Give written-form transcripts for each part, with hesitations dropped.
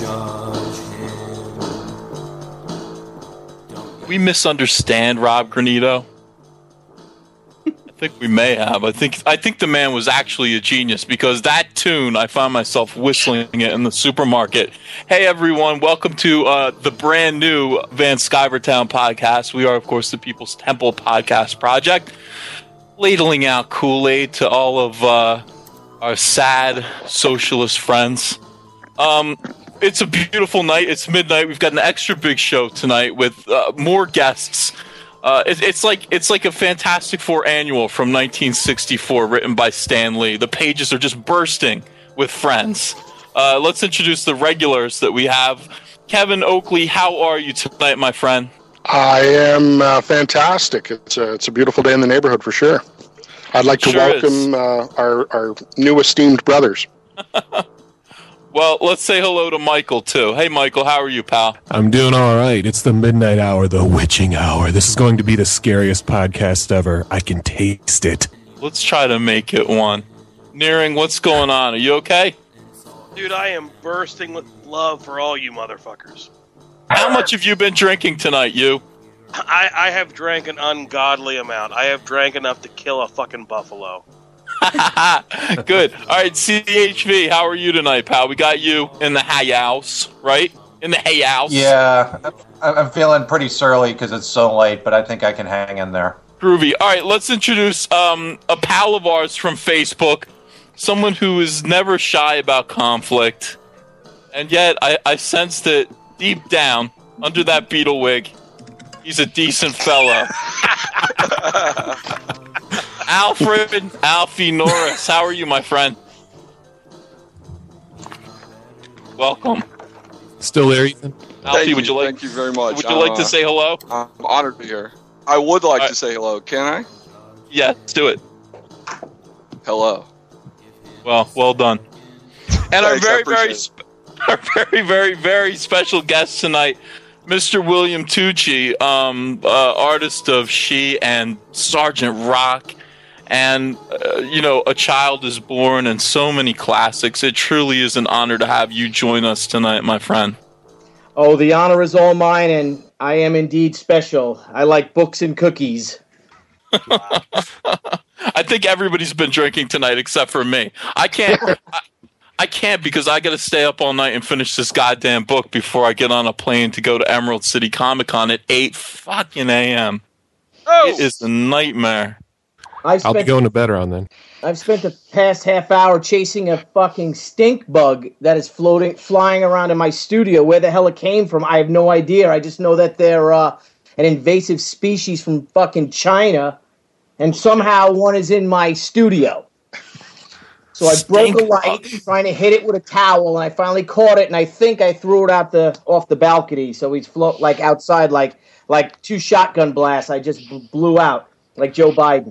We misunderstand Rob Granito. I think we may have. I think the man was actually a genius, because that tune, I found myself whistling it in the supermarket. Hey everyone, welcome to the brand new Van Skyvertown podcast. We are, of course, the People's Temple Podcast Project, ladling out Kool-Aid to all of our sad socialist friends. It's a beautiful night. It's midnight. We've got an extra big show tonight with more guests. It's like a Fantastic Four annual from 1964, written by Stan Lee. The pages are just bursting with friends. Let's introduce the regulars that we have. Kevin Oakley, how are you tonight, my friend? I am fantastic. It's a beautiful day in the neighborhood for sure. I'd like to welcome our new esteemed brothers. Well, let's say hello to Michael, too. Hey, Michael, how are you, pal? I'm doing all right. It's the midnight hour, the witching hour. This is going to be the scariest podcast ever. I can taste it. Let's try to make it one. Nearing, what's going on? Are you okay? Dude, I am bursting with love for all you motherfuckers. How much have you been drinking tonight, you? I have drank an ungodly amount. I have drank enough to kill a fucking buffalo. Good. All right, CHV, how are you tonight, pal? We got you in the house, right? In the house. Yeah, I'm feeling pretty surly because it's so late, but I think I can hang in there. Groovy. All right, let's introduce a pal of ours from Facebook, someone who is never shy about conflict, and yet I sensed that deep down, under that beetle wig, he's a decent fellow. Alfie Norris, how are you, my friend? Welcome. Still there, Ethan? Alfie, thank you very much. Would you like to say hello? I'm honored to be here. I would like to say hello. Can I? Yeah, let's do it. Hello. Well done. And Thanks, our very, very special guest tonight, Mr. William Tucci, artist of She and Sergeant Rock, and, A Child is Born, and so many classics. It truly is an honor to have you join us tonight, my friend. Oh, the honor is all mine, and I am indeed special. I like books and cookies. I think everybody's been drinking tonight except for me. I can't. I can't because I got to stay up all night and finish this goddamn book before I get on a plane to go to Emerald City Comic Con at 8 fucking a.m. Oh! It is a nightmare. I'll be going to bed around then. I've spent the past half hour chasing a fucking stink bug that is flying around in my studio. Where the hell it came from, I have no idea. I just know that they're an invasive species from fucking China, and somehow one is in my studio. So I broke a light trying to hit it with a towel, and I finally caught it, and I think I threw it off the balcony. So he's outside like 2 shotgun blasts. I just blew out like Joe Biden.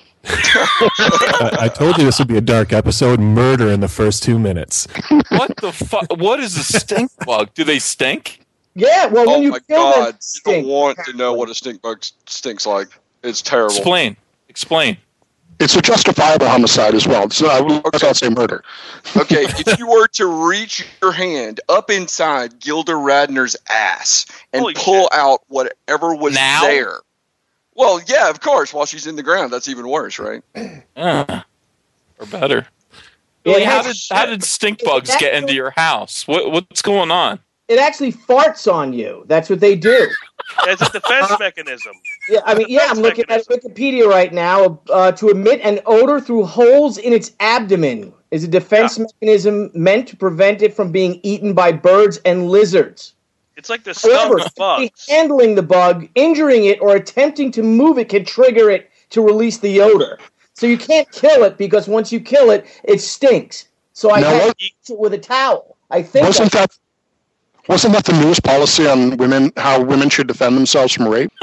I told you this would be a dark episode. Murder in the first 2 minutes. What the fuck? What is a stink bug? Do they stink? Yeah, well, when you kill them, you don't want to know what a stink bug stinks like. It's terrible. Explain. It's a justifiable homicide as well. So I will not say murder. Okay, if you were to reach your hand up inside Gilda Radner's ass and pull out whatever was there. Well, yeah, of course. While she's in the ground, that's even worse, right? Or better. Really, how did stink bugs get into your house? What's going on? It actually farts on you. That's what they do. It's a defense mechanism. Yeah, I'm looking at Wikipedia right now. To emit an odor through holes in its abdomen is a defense mechanism meant to prevent it from being eaten by birds and lizards. It's like the skunk of bugs. Handling the bug, injuring it, or attempting to move it can trigger it to release the odor. So you can't kill it because once you kill it, it stinks. So I had to eat it with a towel. I think wasn't that the newest policy on women? How women should defend themselves from rape?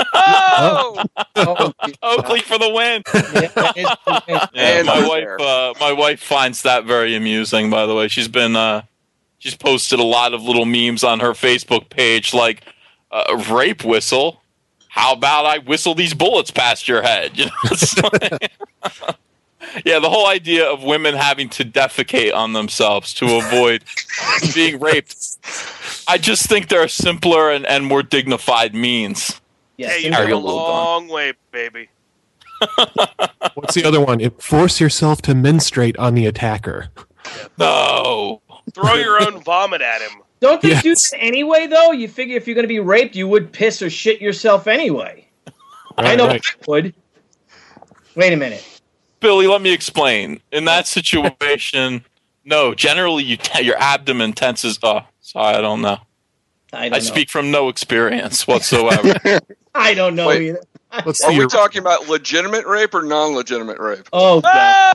Oakley for the win! Yeah, my wife finds that very amusing. By the way, she's posted a lot of little memes on her Facebook page, like rape whistle. How about I whistle these bullets past your head? Yeah, the whole idea of women having to defecate on themselves to avoid being raped I just think there are simpler and more dignified means. Yeah, you got a long way, baby. What's the other one? Force yourself to menstruate on the attacker. No. Throw your own vomit at him. Don't they do that anyway, though? You figure if you're going to be raped, you would piss or shit yourself anyway. I know I would. Wait a minute. Billy, let me explain. In that situation, no. Generally, your abdomen tenses. Oh, sorry, I don't know. I speak from no experience whatsoever. I don't know either. Are we talking about legitimate rape or non-legitimate rape? Oh, God.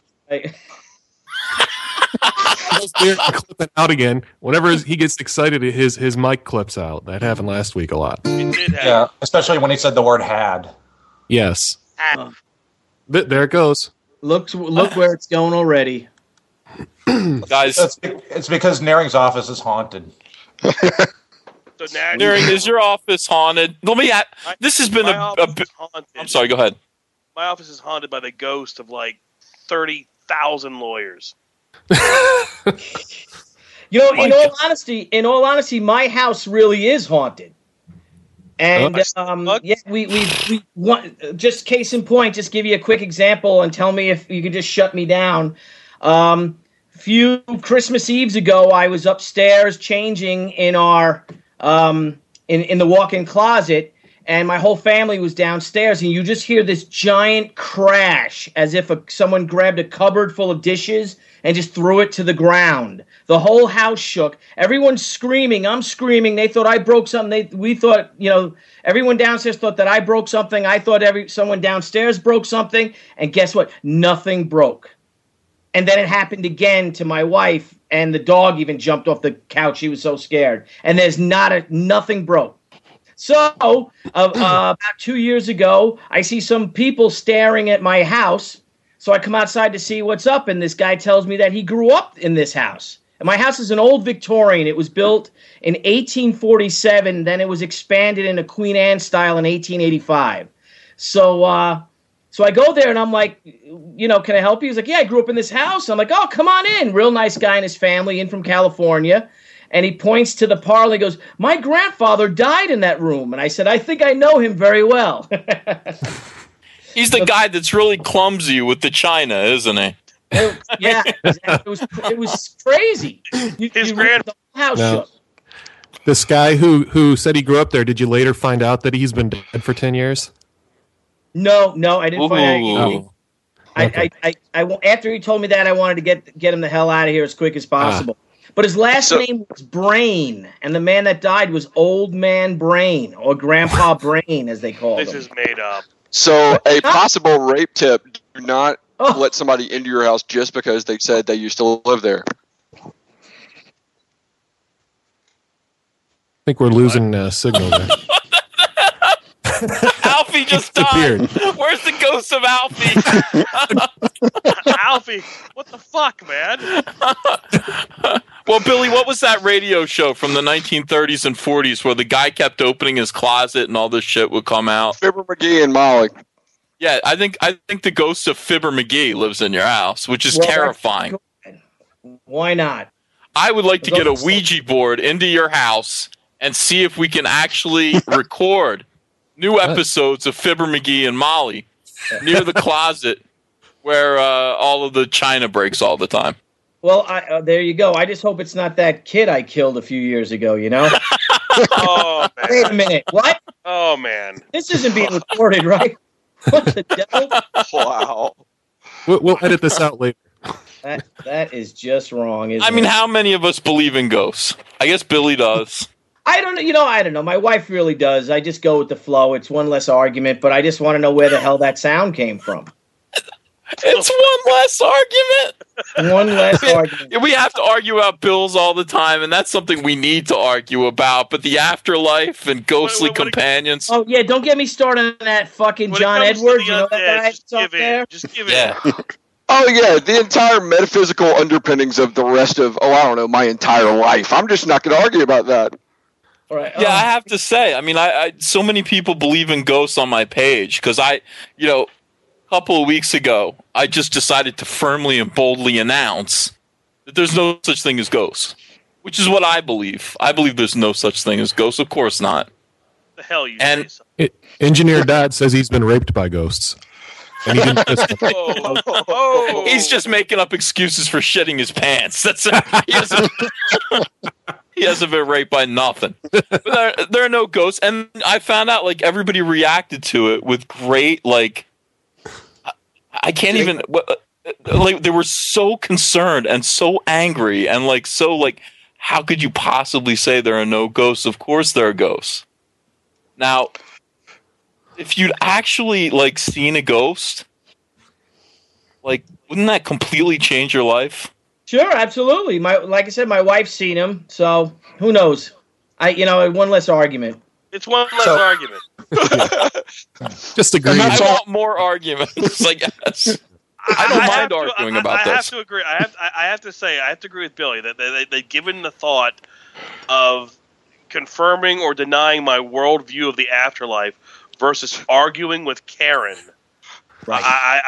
Clip it out again. Whenever he gets excited, his mic clips out. That happened last week a lot. Yeah, especially when he said the word "had." Yes. There it goes. Look where it's going already. Guys, it's because Naring's office is haunted. So Naring, is your office haunted? This has been I'm sorry, go ahead. My office is haunted by the ghost of like 30,000 lawyers. In all honesty, my house really is haunted. And we want, just case in point, just give you a quick example and tell me if you can just shut me down. Few Christmas Eves ago, I was upstairs changing in our in the walk-in closet, and my whole family was downstairs, and you just hear this giant crash as if someone grabbed a cupboard full of dishes and just threw it to the ground. The whole house shook. Everyone's screaming. I'm screaming. They thought I broke something. We thought, everyone downstairs thought that I broke something. I thought someone downstairs broke something. And guess what? Nothing broke. And then it happened again to my wife, and the dog even jumped off the couch. She was so scared. And there's nothing broke. So about 2 years ago, I see some people staring at my house. So I come outside to see what's up, and this guy tells me that he grew up in this house. And my house is an old Victorian. It was built in 1847. Then it was expanded into Queen Anne style in 1885. So I go there, and I'm like, can I help you? He's like, yeah, I grew up in this house. I'm like, oh, come on in. Real nice guy and his family in from California. And he points to the parlor. He goes, my grandfather died in that room. And I said, I think I know him very well. He's the guy that's really clumsy with the china, isn't he? Yeah, it was crazy. His grandfather. House This guy who said he grew up there, did you later find out that he's been dead for 10 years? No, I didn't find out. Okay. I after he told me that, I wanted to get him the hell out of here as quick as possible. But his last name was Brain, and the man that died was Old Man Brain, or Grandpa Brain, as they call him. This is made up. So a possible rape tip: do not let somebody into your house just because they said they used to live there. I think we're losing signal there. Alfie just died. Where's the ghost of Alfie? Alfie, what the fuck, man? Well, Billy, what was that radio show from the 1930s and 40s where the guy kept opening his closet and all this shit would come out? Fibber McGee and Molly. Yeah, I think the ghost of Fibber McGee lives in your house, which is terrifying. Why not? I would like to get a Ouija board into your house and see if we can actually record new episodes of Fibber McGee and Molly near the closet where all of the china breaks all the time. Well, there you go. I just hope it's not that kid I killed a few years ago, Oh, man. Wait a minute. What? Oh, man. This isn't being recorded, right? What the devil? Wow. We'll edit this out later. That is just wrong, isn't it? I mean, how many of us believe in ghosts? I guess Billy does. I don't know. I don't know. My wife really does. I just go with the flow. It's one less argument, but I just want to know where the hell that sound came from. It's one less argument. One less argument. We have to argue about bills all the time, and that's something we need to argue about. But the afterlife and ghostly companions. Oh, yeah, don't get me started on that fucking John Edwards. You know that guy up there? Just give it. Oh, yeah, the entire metaphysical underpinnings of the rest of, my entire life. I'm just not going to argue about that. All right. Yeah, I have to say, I mean, I so many people believe in ghosts on my page because a couple of weeks ago, I just decided to firmly and boldly announce that there's no such thing as ghosts. Which is what I believe. I believe there's no such thing as ghosts. Of course not. The hell you and say so. Engineer Dodd says he's been raped by ghosts. And he didn't kiss them. He's just making up excuses for shitting his pants. That's he hasn't been raped by nothing. But there are no ghosts, and I found out like everybody reacted to it with great like. I can't even like they were so concerned and so angry and like so like how could you possibly say there are no ghosts? Of course there are ghosts. Now, if you'd actually like seen a ghost, like wouldn't that completely change your life? Sure, absolutely. Like I said, my wife's seen him, so who knows? One less argument. It's one less argument. Just agree. I want more arguments. I guess. I don't mind arguing about this. I have to agree. I have to agree with Billy that they given the thought of confirming or denying my worldview of the afterlife versus arguing with Karen. Right.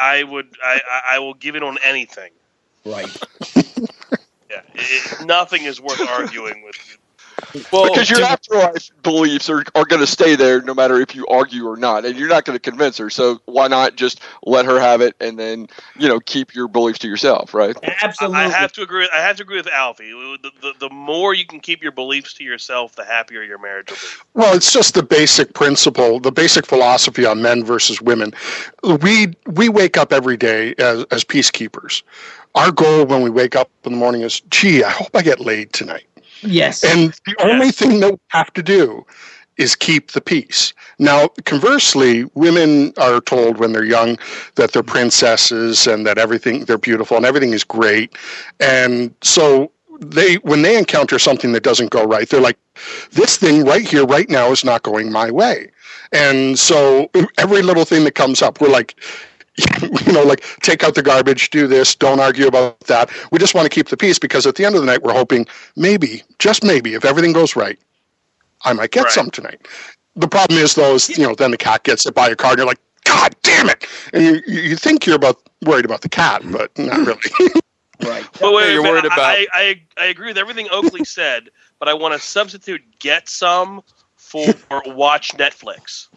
I will give it on anything. Right. Yeah. Nothing is worth arguing with. Well, because your afterlife beliefs are going to stay there no matter if you argue or not, and you're not going to convince her. So why not just let her have it, and then keep your beliefs to yourself, right? Absolutely. I have to agree. I have to agree with Alfie. The more you can keep your beliefs to yourself, the happier your marriage will be. Well, it's just the basic principle, the basic philosophy on men versus women. We wake up every day as peacekeepers. Our goal when we wake up in the morning is, gee, I hope I get laid tonight. Yes. And the only thing that we have to do is keep the peace. Now, conversely, women are told when they're young that they're princesses and that they're beautiful and everything is great. And so when they encounter something that doesn't go right, they're like, this thing right here, right now is not going my way. And so every little thing that comes up, we're like, like take out the garbage, do this, don't argue about that. We just want to keep the peace because at the end of the night, we're hoping maybe, just maybe, if everything goes right, I might get some tonight. The problem is then the cat gets hit by a car and you're like, God damn it. And you think you're worried about the cat, but not really. Right. But wait, you're worried about. I agree with everything Oakley said, but I want to substitute get some for watch Netflix.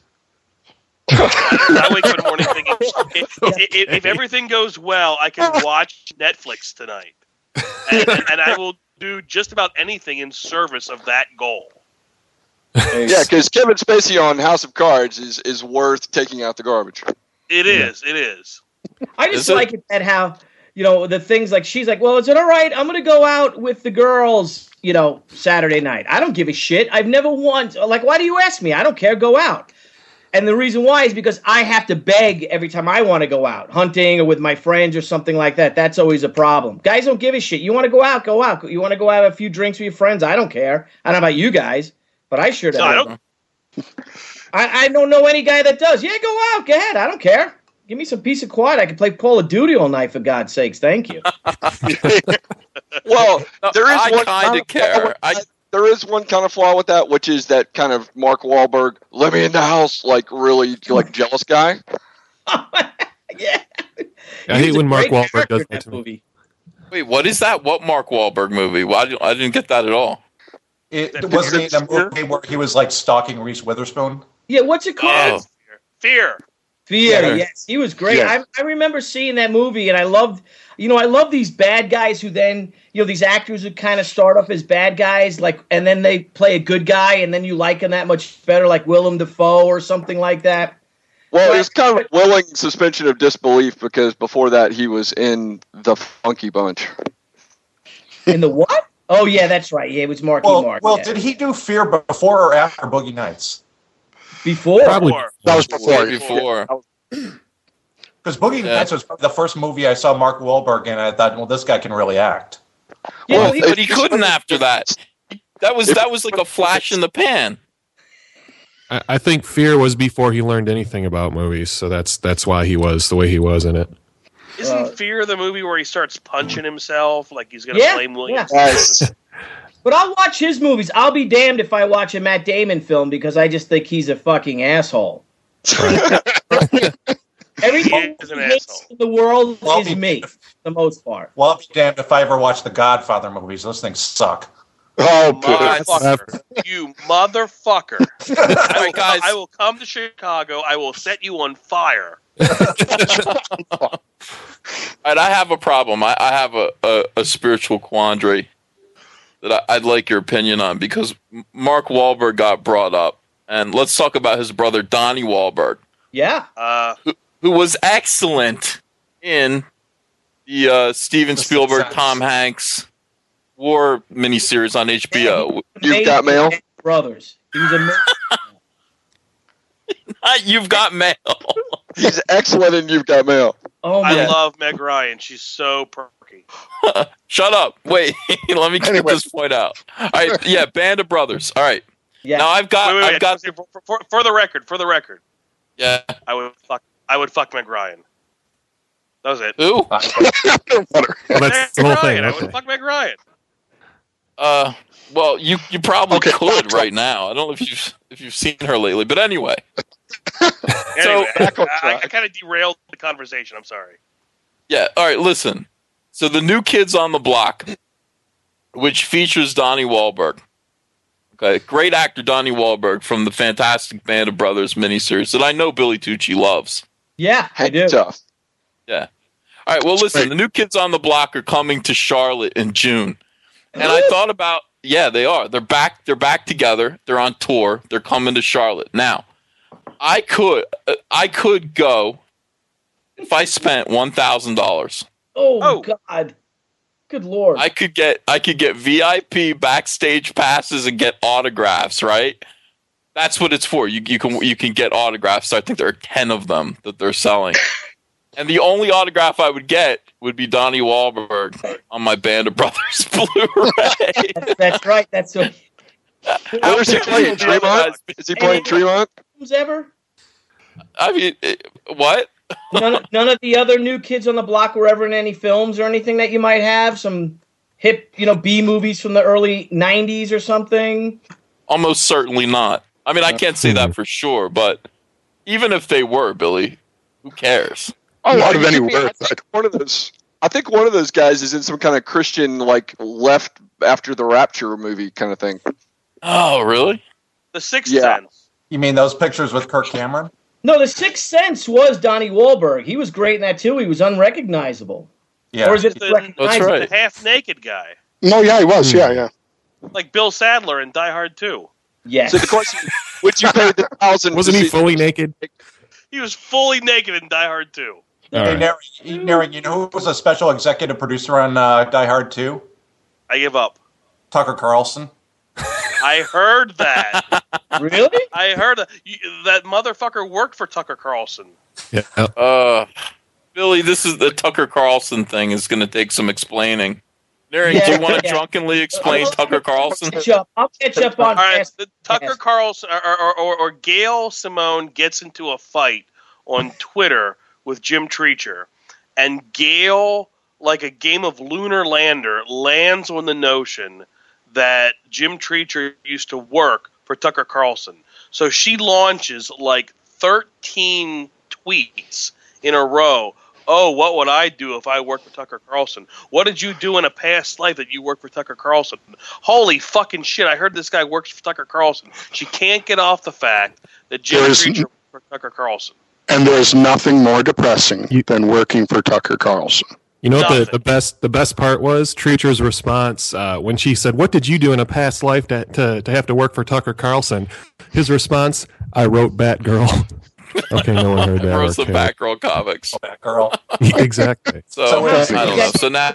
I wake up in the morning thinking, if everything goes well, I can watch Netflix tonight. And I will do just about anything in service of that goal. Yeah, because Kevin Spacey on House of Cards is worth taking out the garbage. It is. I just like it that how, the things like she's like, well, is it all right? I'm going to go out with the girls, Saturday night. I don't give a shit. I've never once, like, why do you ask me? I don't care. Go out. And the reason why is because I have to beg every time I want to go out, hunting or with my friends or something like that. That's always a problem. Guys don't give a shit. You want to go out, go out. You want to go have a few drinks with your friends? I don't care. I don't know about you guys, but I sure don't. I don't know any guy that does. Yeah, go out. Go ahead. I don't care. Give me some peace and quiet. I can play Call of Duty all night, for God's sakes. Thank you. Well, there is one kind of care. There is one kind of flaw with that, which is that kind of Mark Wahlberg, let me in the house, really jealous guy. Yeah. I hate when Mark Wahlberg does that to me. Wait, what is that? What Mark Wahlberg movie? Well, I didn't get that at all. It was the movie where he was stalking Reese Witherspoon. Yeah, what's it called? Fear. Yes, he was great. Yeah. I remember seeing that movie, and I loved these bad guys who then, these actors who kind of start off as bad guys, and then they play a good guy, and then you like him that much better, like Willem Dafoe or something like that. Well, it's kind of a willing suspension of disbelief because before that he was in The Funky Bunch. In the what? Oh, yeah, that's right. Yeah, it was Marky Mark. Well, did he do Fear before or after Boogie Nights? Before? Probably. That was before. Because Boogie Nights was the first movie I saw Mark Wahlberg in, and I thought, well, this guy can really act. Yeah, but he couldn't after that. That was like a flash in the pan. I think Fear was before he learned anything about movies, so that's why he was the way he was in it. Isn't Fear the movie where he starts punching himself like he's going to blame Williams? Yes. But I'll watch his movies. I'll be damned if I watch a Matt Damon film because I just think he's a fucking asshole. Everything he hates in the world is me, for the most part. Well, I'll be damned if I ever watch the Godfather movies. Those things suck. Oh, motherfucker! You motherfucker! Right, guys. I will come to Chicago. I will set you on fire. All right, I have a problem. I have a spiritual quandary that I'd like your opinion on, because Mark Wahlberg got brought up, and let's talk about his brother Donnie Wahlberg. Yeah, who was excellent in the Steven Spielberg, Tom Hanks war miniseries on HBO. You've Got Mail? Brothers. He was amazing. You've Got Mail. He's excellent in You've Got Mail. Oh I my! love Meg Ryan. She's so perky. Shut up. Wait, let me get this point out. All right, yeah, Band of Brothers. All right. Yeah. Now I've got for the record. Yeah. I would fuck Meg Ryan. That was it. Who? Well, that's the whole thing. I would fuck Meg Ryan. Well, you probably could back right now. I don't know if you've seen her lately, but anyway. Anyway, I kind of derailed the conversation. I'm sorry. Yeah. All right. Listen. So the New Kids on the Block, which features Donnie Wahlberg. Okay, great actor Donnie Wahlberg from the Fantastic Band of Brothers miniseries that I know Billy Tucci loves. Yeah, I do. Tough. Yeah. All right. Well, listen. The New Kids on the Block are coming to Charlotte in June, and I thought about. Yeah, they are. They're back. They're back together. They're on tour. They're coming to Charlotte now. I could go if I spent $1,000. Oh God! Good Lord! I could get VIP backstage passes and get autographs. Right? That's what it's for. You can get autographs. I think there are 10 of them that they're selling. And the only autograph I would get would be Donnie Wahlberg on my Band of Brothers Blu-ray. That's right. That's what. Where's he playing? Tremont? Is he playing Tremont? Who's ever? I mean, what? None of the other New Kids on the Block were ever in any films or anything that you might have? Some hip, B movies from the early 90s or something? Almost certainly not. I mean, I can't say that for sure, but even if they were, Billy, who cares? Out of any word. I think one of those guys is in some kind of Christian, left after the rapture movie kind of thing. Oh, really? The Sixth Sense. You mean those pictures with Kirk Cameron? No, The Sixth Sense was Donnie Wahlberg. He was great in that too. He was unrecognizable. Yeah. Or is it That's right. The half-naked guy. No, yeah, he was. Yeah. Like Bill Sadler in Die Hard 2. Yes. So the question is, would you pay the $1,000? Wasn't he fully naked? He was fully naked in Die Hard 2. Nary, you know who was a special executive producer on Die Hard 2? I give up. Tucker Carlson. I heard that. Really? I heard that. That motherfucker worked for Tucker Carlson. Yeah. Billy, this is the Tucker Carlson thing is going to take some explaining. Nary, do you want to drunkenly explain Tucker Carlson? I'll catch up on. All right, Tucker Carlson or Gail Simone gets into a fight on Twitter with Jim Treacher, and Gail, like a game of Lunar Lander, lands on the notion that Jim Treacher used to work for Tucker Carlson. So she launches 13 tweets in a row. Oh, what would I do if I worked for Tucker Carlson? What did you do in a past life that you worked for Tucker Carlson? Holy fucking shit, I heard this guy works for Tucker Carlson. She can't get off the fact that Jim Treacher worked for Tucker Carlson. And there's nothing more depressing than working for Tucker Carlson. You know what the best part was? Treacher's response when she said, "What did you do in a past life to have to work for Tucker Carlson?" His response, "I wrote Batgirl." Okay, no one heard that. Wrote the Batgirl comics. Batgirl. Exactly. So I don't know. So now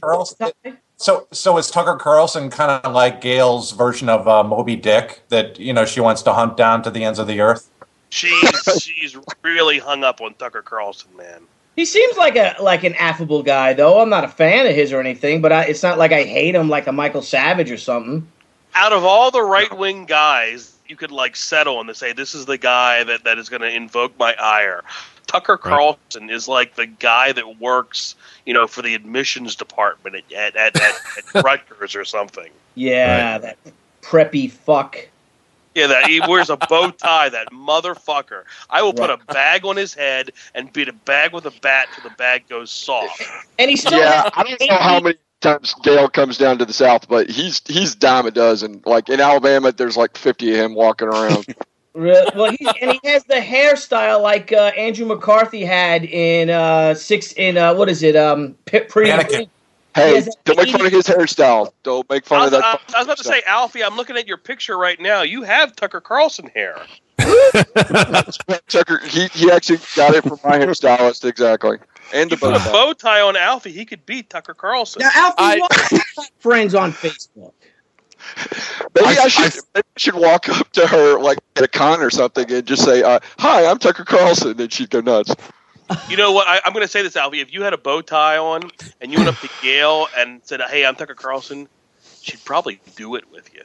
So is Tucker Carlson kind of like Gail's version of Moby Dick that she wants to hunt down to the ends of the earth? She's really hung up on Tucker Carlson, man. He seems like an affable guy, though. I'm not a fan of his or anything, but it's not like I hate him like a Michael Savage or something. Out of all the right-wing guys, you could settle on to say this is the guy that is going to invoke my ire. Tucker Carlson is like the guy that works, for the admissions department at Rutgers or something. Yeah, that preppy fuck. Yeah, that he wears a bow tie, that motherfucker. I will put a bag on his head and beat a bag with a bat till the bag goes soft. And he still I don't know how many times Gale comes down to the South, but he's dime a dozen. Like in Alabama, there's like 50 of him walking around. Well, he has the hairstyle like Andrew McCarthy had in what is it? Pretty. Hey, don't make fun of his hairstyle. Don't make fun of that. I was about to say, Alfie, I'm looking at your picture right now. You have Tucker Carlson hair. Tucker, he actually got it from my hairstylist, exactly. And the put a bow tie on Alfie, he could beat Tucker Carlson. Now, Alfie, friends on Facebook. Maybe I should walk up to her like at a con or something and just say, "Hi, I'm Tucker Carlson," and she'd go nuts. You know what? I'm going to say this, Alfie. If you had a bow tie on and you went up to Gail and said, "Hey, I'm Tucker Carlson," she'd probably do it with you.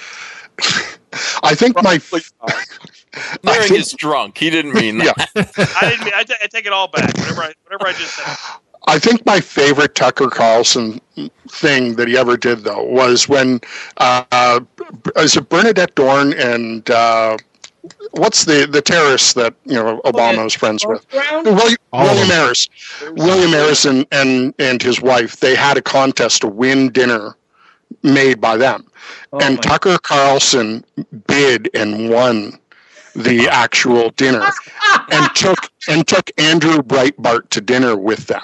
I think Mary is drunk. He didn't mean that. Yeah. I didn't mean. I take it all back. Whatever I just said. I think my favorite Tucker Carlson thing that he ever did, though, was when is it Bernadette Dorn and what's the terrorist that Obama was friends with? William Harris. William Harris and his wife, they had a contest to win dinner made by them. And Tucker Carlson bid and won the actual dinner and took Andrew Breitbart to dinner with them.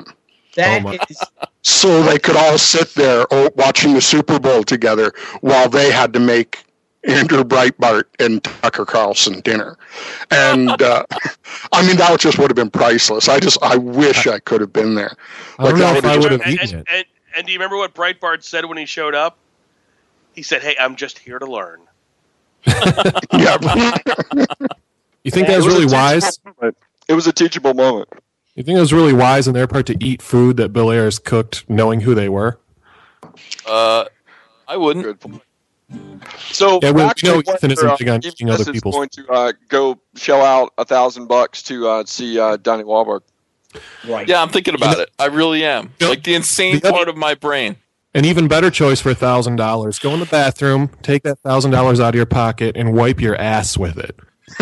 So they could all sit there watching the Super Bowl together while they had to make Andrew Breitbart and Tucker Carlson dinner. And I mean, that just would have been priceless. I wish I could have been there. I don't know if I would have eaten it. And do you remember what Breitbart said when he showed up? He said, "Hey, I'm just here to learn." Yeah. You think that was really wise? It was a teachable moment. You think it was really wise on their part to eat food that Bill Ayers cooked, knowing who they were? I wouldn't. Good point. So, yeah, actually, Ethan isn't big on eating other people's. Going to go shell out $1,000 to see Donnie Wahlberg. Right. Yeah, I'm thinking about it. I really am. Like the insane part of my brain. An even better choice for $1,000: go in the bathroom, take that $1,000 out of your pocket, and wipe your ass with it.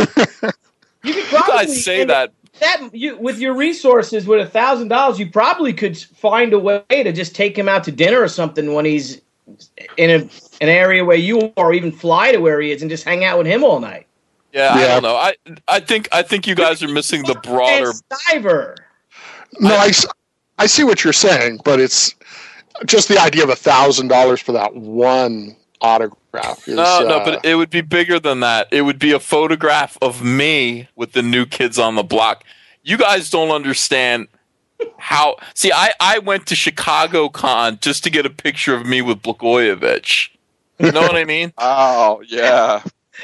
You could probably, you guys say that. With your resources, with $1,000, you probably could find a way to just take him out to dinner or something when he's in an area where you are, or even fly to where he is and just hang out with him all night. Yeah. I don't know. I think you guys are missing the broader. No, I see what you're saying, but it's just the idea of $1,000 for that one autograph. No, but it would be bigger than that. It would be a photograph of me with the New Kids on the Block. You guys don't understand how. See, I went to Chicago Con just to get a picture of me with Blagojevich. You know what I mean? Oh yeah.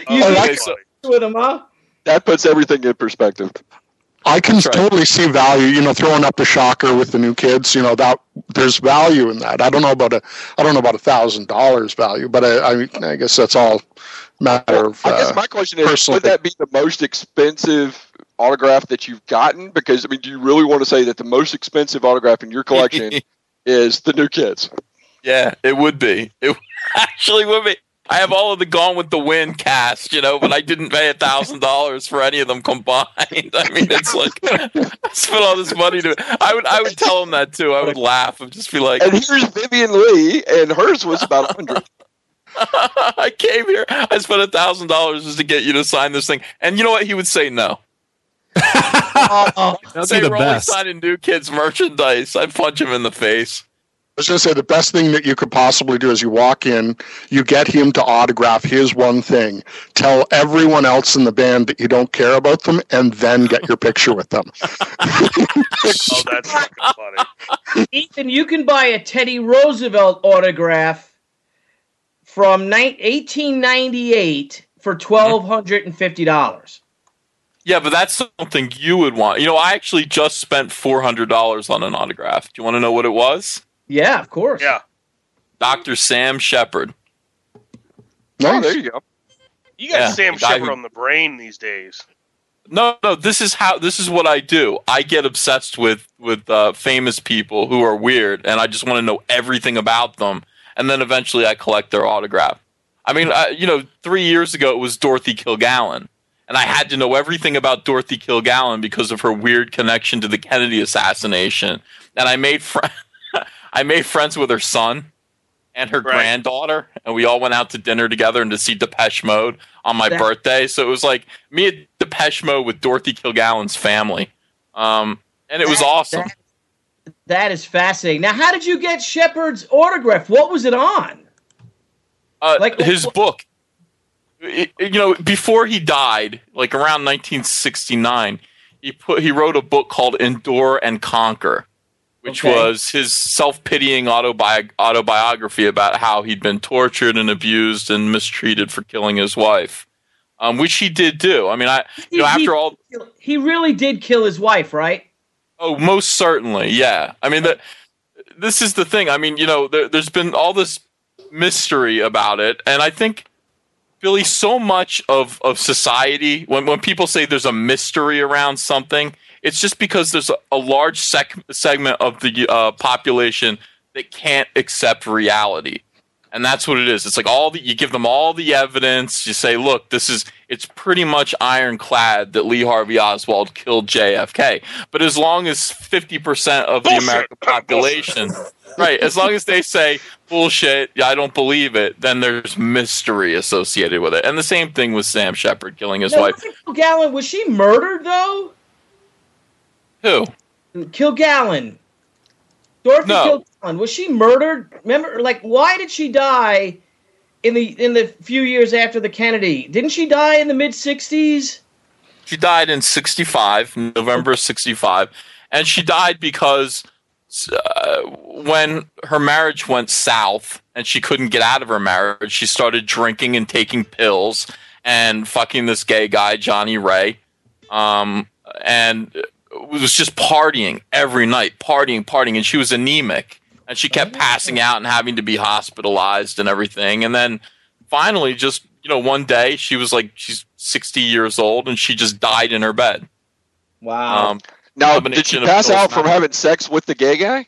With him, huh? That puts everything in perspective. I can totally see value, throwing up the shocker with the New Kids. That there's value in that. I don't know about $1,000 value, but I guess that's all matter of. I guess my question is, would that be the most expensive autograph that you've gotten? Because do you really want to say that the most expensive autograph in your collection is the New Kids? Yeah, it would be. It actually would be. I have all of the Gone with the Wind cast, but I didn't pay $1,000 for any of them combined. I mean, it's like I spent all this money to. I would tell them that too. I would laugh and just be like, "And here's Vivian Lee, and hers was about $100." I came here. I spent $1,000 just to get you to sign this thing, and you know what? He would say no. Say we're only signing New Kids merchandise. I'd punch him in the face. I was going to say the best thing that you could possibly do is you walk in, you get him to autograph his one thing, tell everyone else in the band that you don't care about them, and then get your picture with them. Oh, that's fucking funny. Ethan, you can buy a Teddy Roosevelt autograph from 1898 for $1,250. Yeah, but that's something you would want. I actually just spent $400 on an autograph. Do you want to know what it was? Yeah, of course. Yeah. Dr. Sam Shepard. Nice. Oh, there you go. You got Sam Shepard on the brain these days. No, this is what I do. I get obsessed with famous people who are weird, and I just want to know everything about them, and then eventually I collect their autograph. I mean, 3 years ago it was Dorothy Kilgallen, and I had to know everything about Dorothy Kilgallen because of her weird connection to the Kennedy assassination, and I made I made friends with her son and her granddaughter, and we all went out to dinner together and to see Depeche Mode on my birthday. So it was like me at Depeche Mode with Dorothy Kilgallen's family, and it was awesome. That is fascinating. Now, how did you get Shepard's autograph? What was it on? His book. Before he died, like around 1969, he wrote a book called Endure and Conquer, which was his self-pitying autobiography about how he'd been tortured and abused and mistreated for killing his wife, which he did do. I mean, he really did kill his wife, right? Oh, most certainly, yeah. I mean, this is the thing. I mean, there's been all this mystery about it, and I think, Billy, so much of society, when people say there's a mystery around something, it's just because there's a large segment of the population that can't accept reality. And that's what it is. It's like you give them all the evidence. You say, look, it's pretty much ironclad that Lee Harvey Oswald killed JFK. But as long as 50% of the American population, right, as long as they say, bullshit, I don't believe it, then there's mystery associated with it. And the same thing with Sam Shepard killing his wife. Kilgallen, was she murdered, though? Who? Kilgallen. Dorothy Kilgallen, was she murdered? Remember, why did she die in the few years after the Kennedy? Didn't she die in the mid-60s? She died in 65, November 65, and she died because when her marriage went south and she couldn't get out of her marriage, she started drinking and taking pills and fucking this gay guy, Johnny Ray, and was just partying every night, partying, and she was anemic, and she kept passing out and having to be hospitalized and everything. And then finally, just one day, she's 60 years old, and she just died in her bed. Wow. Now, did she pass out from having sex with the gay guy?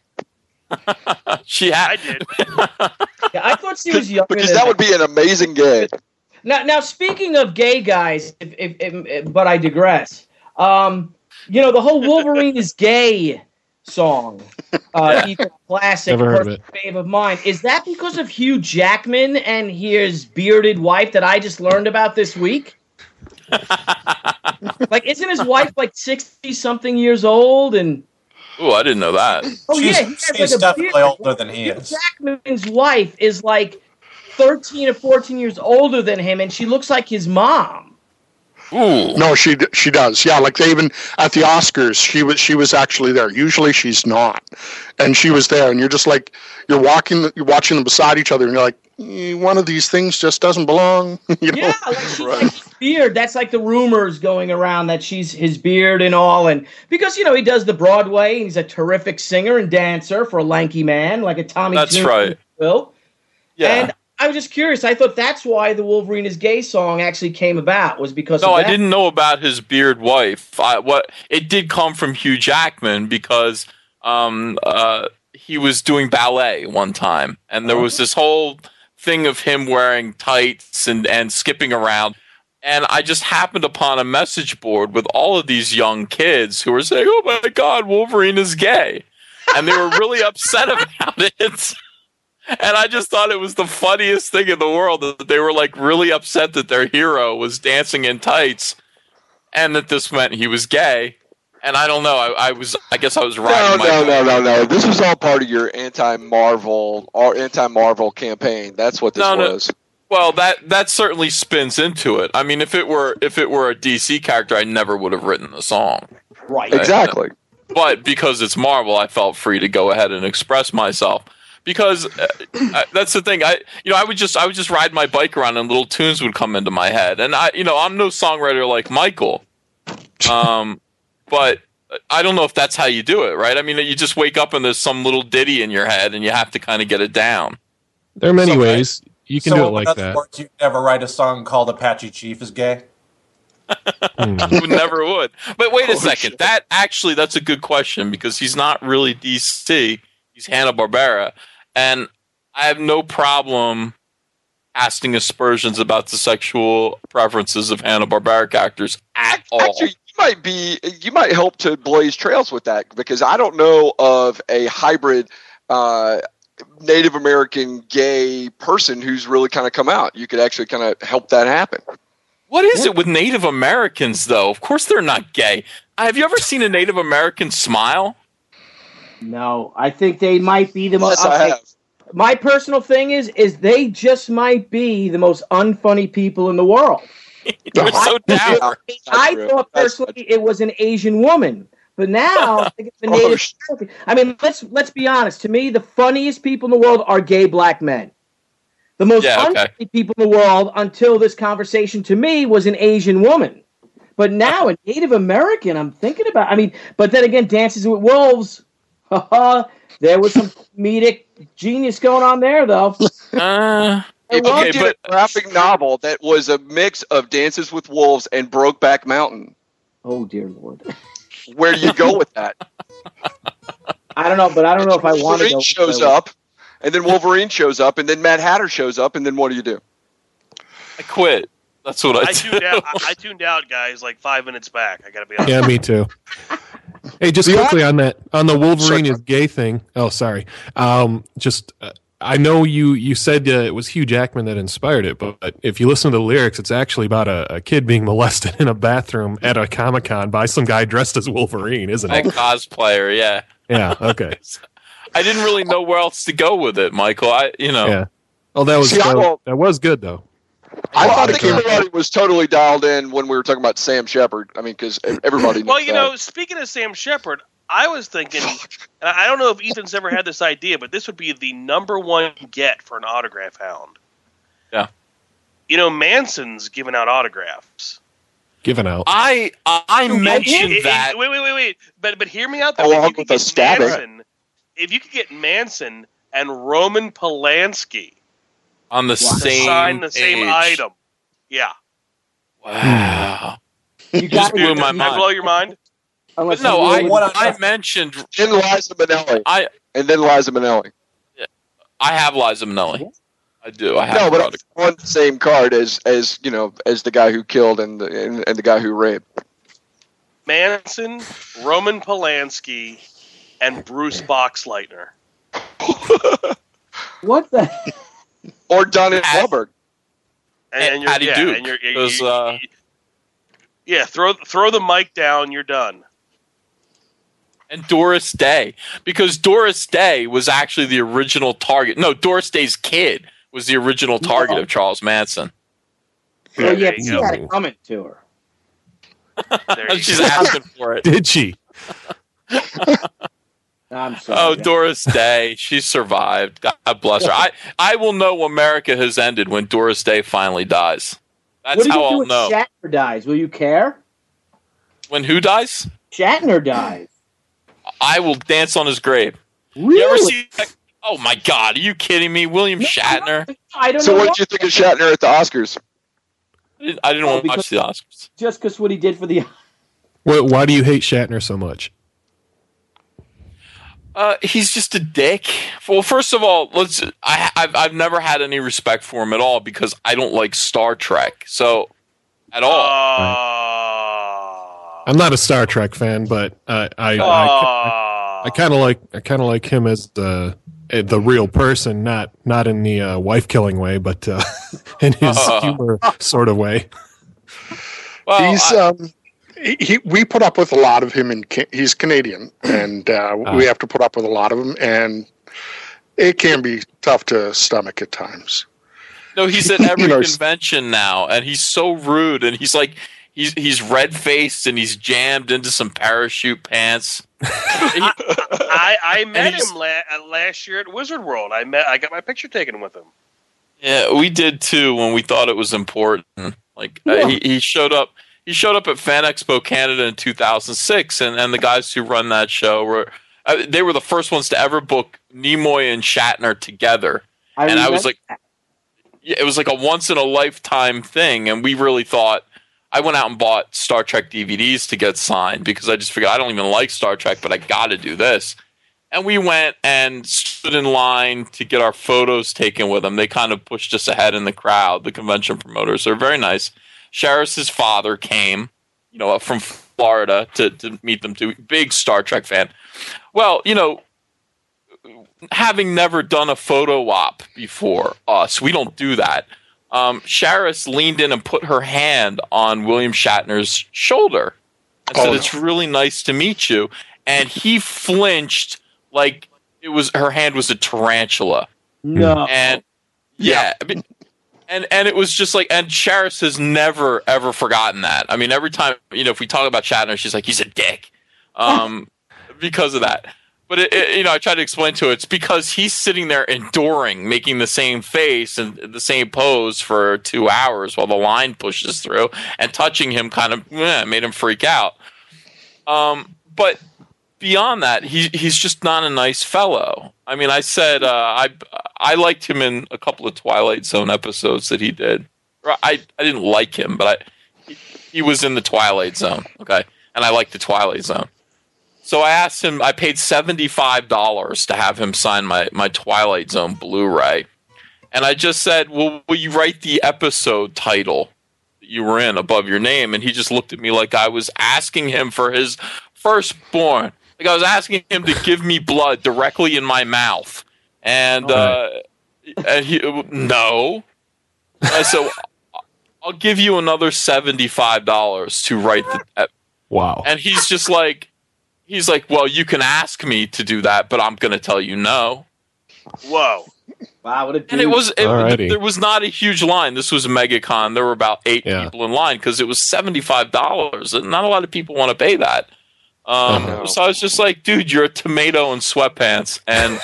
I did. Yeah, I thought she was young. Because that would be an amazing gay. Now, speaking of gay guys, but I digress. The whole Wolverine is gay song, classic, perfect fave of mine. Is that because of Hugh Jackman and his bearded wife that I just learned about this week? Isn't his wife 60-something years old? And I didn't know that. She's definitely older than he is. Jackman's wife is 13 or 14 years older than him, and she looks like his mom. Ooh. No, she does. Yeah, they even at the Oscars, she was actually there. Usually she's not, and she was there. And you're just you're watching them beside each other, and you're like, one of these things just doesn't belong. Yeah, his beard. That's the rumors going around that she's his beard and all, and because he does the Broadway, and he's a terrific singer and dancer for a lanky man, like a Tommy. That's right. Will. Yeah. And I was just curious. I thought that's why the Wolverine is Gay song actually came about, was because of that. No, I didn't know about his beard wife. It did come from Hugh Jackman because he was doing ballet one time, and there was this whole thing of him wearing tights and skipping around. And I just happened upon a message board with all of these young kids who were saying, "Oh my God, Wolverine is gay," and they were really upset about it. And I just thought it was the funniest thing in the world that they were really upset that their hero was dancing in tights, and that this meant he was gay. And I don't know. I guess I was right. No. This was all part of your anti-Marvel campaign. That's what this was. Well, that certainly spins into it. I mean, if it were a DC character, I never would have written the song. Right. Exactly. But because it's Marvel, I felt free to go ahead and express myself. Because that's the thing. I would just ride my bike around and little tunes would come into my head. And I'm no songwriter like Michael. But I don't know if that's how you do it, right? I mean, you just wake up and there's some little ditty in your head and you have to kind of get it down. There are many ways you can do it like that. Words, you never write a song called Apache Chief is Gay? Never would. But wait a second. Shit. That's a good question because he's not really DC. He's Hanna-Barbera. And I have no problem casting aspersions about the sexual preferences of Hanna-Barbera characters at all. Actually, you might help to blaze trails with that because I don't know of a hybrid Native American gay person who's really kind of come out. You could actually kind of help that happen. What is it with Native Americans, though? Of course they're not gay. Have you ever seen a Native American smile? No, I think they might be the most. Yes, I have. My personal thing is they just might be the most unfunny people in the world. They're so dour. I thought personally it was an Asian woman, but now I think it's a Native American. I mean, let's be honest. To me, the funniest people in the world are gay black men. The most unfunny people in the world until this conversation to me was an Asian woman. But now a Native American, I'm thinking about. I mean, but then again, Dances with Wolves. There was some comedic genius going on there, though. If you did a graphic novel that was a mix of Dances with Wolves and Brokeback Mountain. Oh, dear Lord. Where do you go with that? I don't know, but I don't know if I want to go. Wolverine shows up, and then Wolverine shows up, and then Mad Hatter shows up, and then what do? I quit. That's what I do. I tuned out, guys, like 5 minutes back. I gotta be honest. Yeah, me too. Hey, just quickly on the Wolverine is gay thing. Oh, sorry. I know you said it was Hugh Jackman that inspired it, but if you listen to the lyrics, it's actually about a kid being molested in a bathroom at a Comic-Con by some guy dressed as Wolverine, isn't it? A cosplayer, yeah. Yeah, okay. I didn't really know where else to go with it, Michael. Yeah. Oh, that was good, though. I think everybody was totally dialed in when we were talking about Sam Shepard. I mean, because everybody. Well, speaking of Sam Shepard, I was thinking, and I don't know if Ethan's ever had this idea, but this would be the number one get for an autograph hound. Yeah. Manson's giving out autographs. Given out. I mentioned that. Wait. But hear me out. Along with a stabbing. If you could get Manson and Roman Polanski on the same sign the same item, yeah. Wow. You just blew my mind. Did I blow your mind? But no, I mentioned then Liza Minnelli. And then Liza Minnelli. Yeah, I have Liza Minnelli. I do. I have. No, but on the same card as the guy who killed and the guy who raped. Manson, Roman Polanski, and Bruce Boxleitner. What the? Or Donnie Wahlberg. And Patty Duke. And throw the mic down. You're done. And Doris Day, because Doris Day was actually the original target. No, Doris Day's kid was the original target of Charles Manson. Well, yeah, she had it coming to her. She's asking for it. Did she? I'm sorry. Oh, Doris Day. She survived. God bless her. I will know America has ended when Doris Day finally dies. That's how I'll know. Shatner dies. Will you care? When who dies? Shatner dies. I will dance on his grave. Really? You ever see that? Oh, my God. Are you kidding me? William Shatner? I don't know. So what did you think of Shatner at the Oscars? I didn't want to watch the Oscars. Just because what he did for the... Why do you hate Shatner so much? He's just a dick. Well, first of all, I've never had any respect for him at all because I don't like Star Trek. So, at all. I'm not a Star Trek fan, but I kind of like him as the real person, not in the wife killing way, but in his humor sort of way. Well, we put up with a lot of him, he's Canadian, and we have to put up with a lot of him, and it can be tough to stomach at times. No, he's at every convention now, and he's so rude, and he's like, he's red faced, and he's jammed into some parachute pants. I met him last year at Wizard World. I got my picture taken with him. Yeah, we did too when we thought it was important. Like he showed up. He showed up at Fan Expo Canada in 2006, and the guys who run that show were the first ones to ever book Nimoy and Shatner together. I was like, it was like a once in a lifetime thing, and we really thought. I went out and bought Star Trek DVDs to get signed because I just figured I don't even like Star Trek, but I got to do this. And we went and stood in line to get our photos taken with them. They kind of pushed us ahead in the crowd, the convention promoters. They're very nice. Sharis's father came, from Florida to meet them too. Big Star Trek fan. Well, having never done a photo op before us, we don't do that. Charis leaned in and put her hand on William Shatner's shoulder and said, "It's really nice to meet you." And he flinched like her hand was a tarantula. No. And yeah, I mean, and it was just like, and Charis has never ever forgotten that. I mean, every time, if we talk about Shatner, she's like, "He's a dick," because of that. But I tried to explain to her, it's because he's sitting there enduring, making the same face and the same pose for 2 hours while the line pushes through, and touching him kind of made him freak out. But beyond that, he's just not a nice fellow. I mean, I said I liked him in a couple of Twilight Zone episodes that he did. I didn't like him, but he was in the Twilight Zone, okay, and I liked the Twilight Zone. So I asked him, I paid $75 to have him sign my Twilight Zone Blu-ray. And I just said, "Well, will you write the episode title that you were in above your name?" And he just looked at me like I was asking him for his firstborn. Like I was asking him to give me blood directly in my mouth. And, and he, no. And I said, "I'll give you another $75 to write the..." Wow. And he's just like, "Well, you can ask me to do that, but I'm going to tell you no." Whoa. Wow, what a dude. And there was not a huge line. This was a MegaCon. There were about 8 people in line because it was $75. And not a lot of people want to pay that. So I was just like, "Dude, you're a tomato in sweatpants," and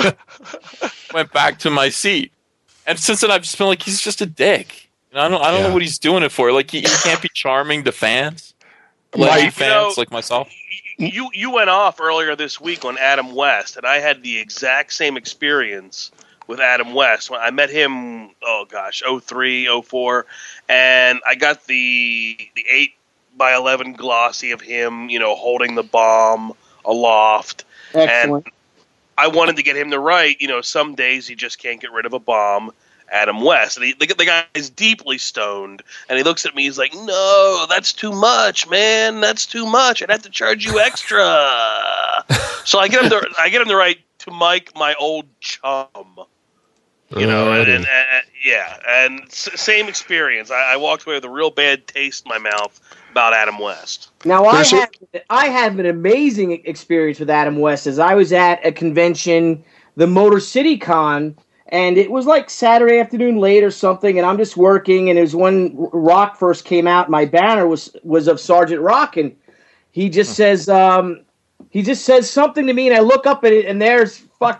went back to my seat. And since then, I've just been like, he's just a dick. I don't know what he's doing it for. Like he can't be charming to fans, fans like myself. You went off earlier this week on Adam West, and I had the exact same experience with Adam West. When I met him, 03, 04, and I got the 8x11 glossy of him, holding the bomb aloft. Excellent. And I wanted to get him to write, some days you just can't get rid of a bomb, Adam West. And the guy is deeply stoned, and he looks at me, he's like, "No, that's too much, man. That's too much. I'd have to charge you extra." So I get him to write "To Mike, my old chum." And same experience. I walked away with a real bad taste in my mouth about Adam West. Now, I have an amazing experience with Adam West, as I was at a convention, the Motor City Con, and it was like Saturday afternoon late or something, and I'm just working, and it was when Rock first came out. My banner was of Sergeant Rock, and he just says something to me, and I look up at it, and there's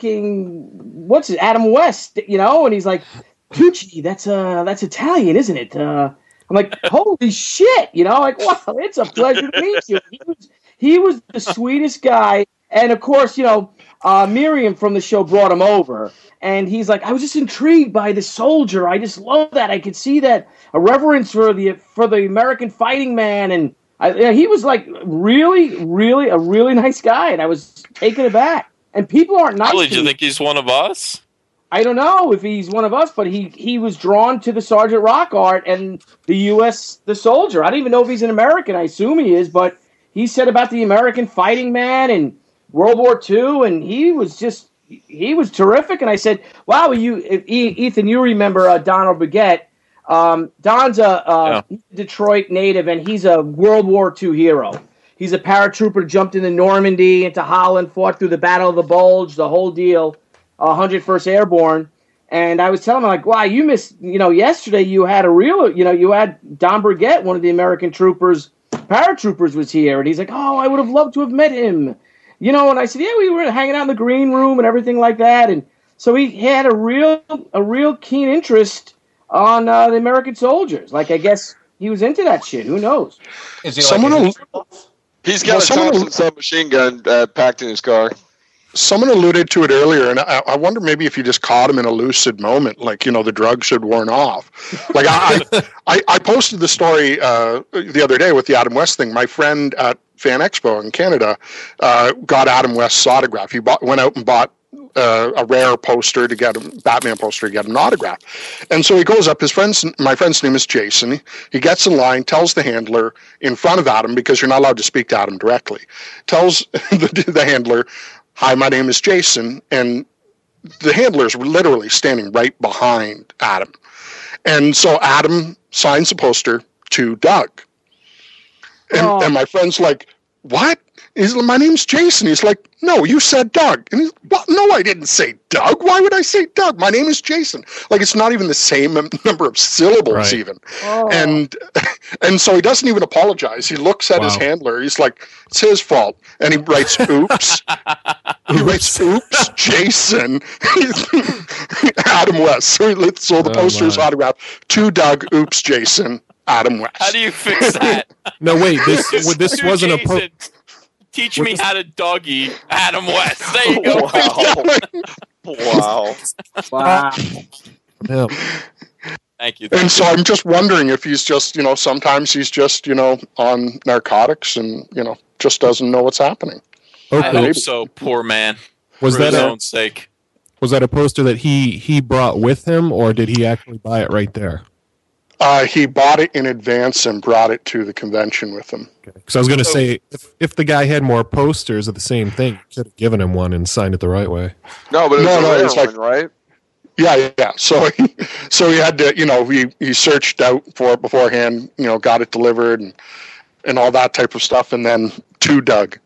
fucking Adam West, and he's like, "Tucci, that's Italian, isn't it?" I'm like, "Holy shit!" Like, wow, it's a pleasure to meet you. He was the sweetest guy, and of course, Miriam from the show brought him over. And he's like, "I was just intrigued by the soldier. I just love that. I could see that a reverence for the American fighting man." And he was like really, really a really nice guy. And I was taken aback. And people aren't nice. Really, do you think he's one of us? I don't know if he's one of us, but he was drawn to the Sergeant Rock art and the soldier. I don't even know if he's an American. I assume he is, but he said about the American fighting man and World War II, and he was terrific. And I said, "Wow, Ethan, you remember Donald Baguette? Don's a Detroit native, and he's a World War II hero. He's a paratrooper, jumped into Normandy, into Holland, fought through the Battle of the Bulge, the whole deal, 101st Airborne." And I was telling him, like, "Wow, you missed, yesterday you had you had Don Baguette, one of the American paratroopers was here." And he's like, "Oh, I would have loved to have met him." And I said, "Yeah, we were hanging out in the green room and everything like that." And so he had a real keen interest on the American soldiers. Like, I guess he was into that shit. Who knows? Is he he's got a Thompson submachine gun packed in his car. Someone alluded to it earlier, and I wonder maybe if you just caught him in a lucid moment, like, the drugs had worn off. Like, I posted the story the other day with the Adam West thing. My friend at Fan Expo in Canada got Adam West's autograph. He went out and bought a rare poster to get him, Batman poster to get him an autograph. And so he goes up, my friend's name is Jason. He gets in line, tells the handler in front of Adam, because you're not allowed to speak to Adam directly, tells the handler, "Hi, my name is Jason," and the handlers were literally standing right behind Adam. And so Adam signs the poster to Doug. And my friend's like, "What?" My name's Jason. He's like, "No, you said Doug." And he's, "What? No, I didn't say Doug. Why would I say Doug? My name is Jason." Like, it's not even the same number of syllables even. And so he doesn't even apologize. He looks at his handler. He's like, "It's his fault." And he writes, "Oops." He writes, "Oops, Jason." Adam West. So the poster is autographed to Doug, "Oops, Jason, Adam West." How do you fix that? No, wait. This wasn't a poster. Teach me how to doggy Adam West. There you go. Wow. Yeah. Thank you. And so I'm just wondering if he's just, sometimes he's just, on narcotics and, just doesn't know what's happening. Okay. I hope so, poor man. Was for that his own sake? Was that a poster that he brought with him, or did he actually buy it right there? He bought it in advance and brought it to the convention with him. Because I was going to say, if the guy had more posters of the same thing, you should have given him one and signed it the right way. No, but it's like, right? Yeah. So he had to, he searched out for it beforehand, got it delivered and all that type of stuff, and then to Doug.